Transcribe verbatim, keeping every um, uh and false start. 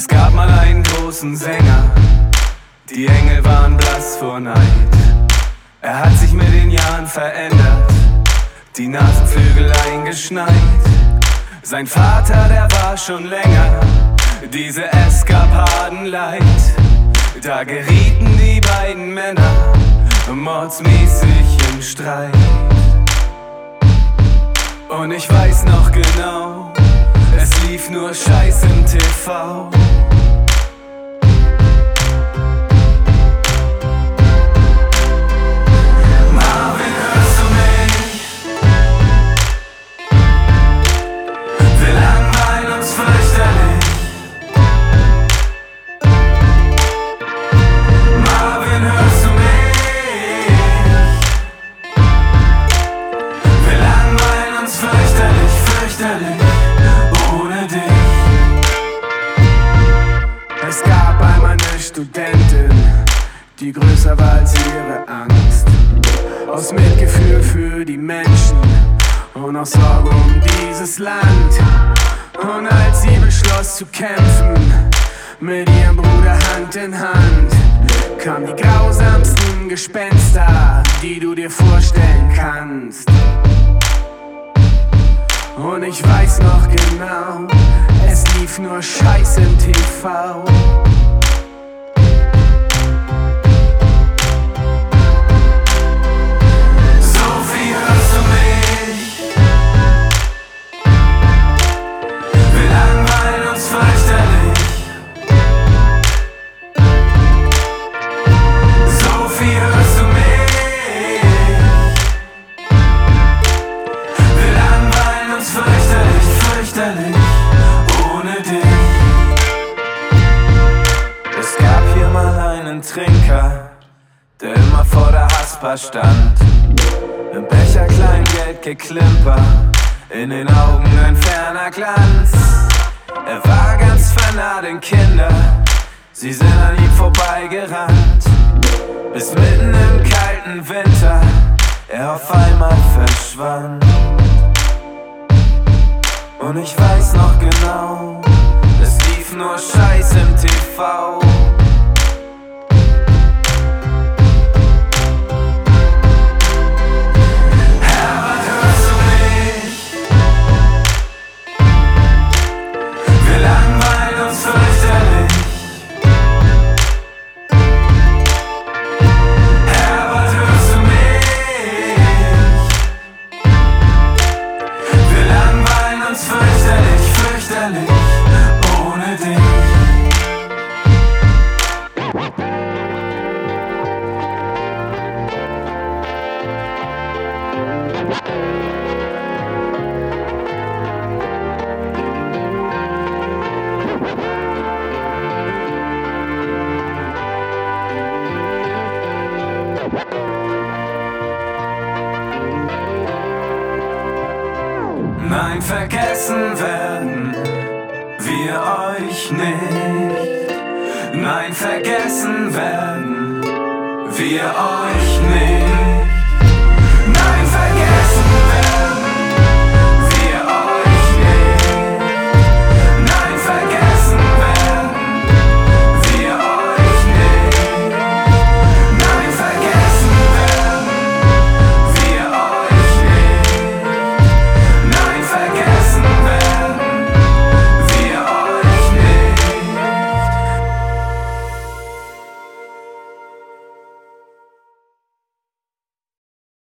Es gab mal einen großen Sänger, die Engel waren blass vor Neid. Er hat sich mit den Jahren verändert, die Nasenflügel eingeschneit. Sein Vater, der war schon länger diese Eskapaden leid. Da gerieten die beiden Männer mordsmäßig im Streit. Und ich weiß noch genau, es lief nur Scheiß im T V. Marvin, hörst du mich? Wir langweilen uns fürchterlich. Marvin, hörst du mich? Wir langweilen uns fürchterlich, fürchterlich ohne dich. Es gab einmal eine Studentin, die größer war als ihre Angst. Aus Mitgefühl für die Menschen und aus Sorge um dieses Land. Und als sie beschloss zu kämpfen, mit ihrem Bruder Hand in Hand, kamen die grausamsten Gespenster, die du dir vorstellen kannst. Und ich weiß noch genau, es lief nur Scheiß im T V. Sophie, hörst du mich? Wir langweilen uns fürchterlich. Sophie, hörst du mich? Wir langweilen uns fürchterlich, fürchterlich ohne dich. Es gab hier mal einen Trinker, der immer vor der Haspa stand. Im Becher Kleingeld geklimper, in den Augen ein ferner Glanz. Er war ganz vernarrt in Kinder, sie sind an ihm vorbeigerannt. Bis mitten im kalten Winter er auf einmal verschwand. Und ich weiß noch genau, es lief nur Scheiß im T V. Herbert, hörst du mich? Wir langweilen uns fürchterlich. Herbert, hörst du mich? Wir langweilen uns fürchterlich, fürchterlich ohne dich. Nein, vergessen werden wir euch nicht. Nein, vergessen werden wir euch nicht.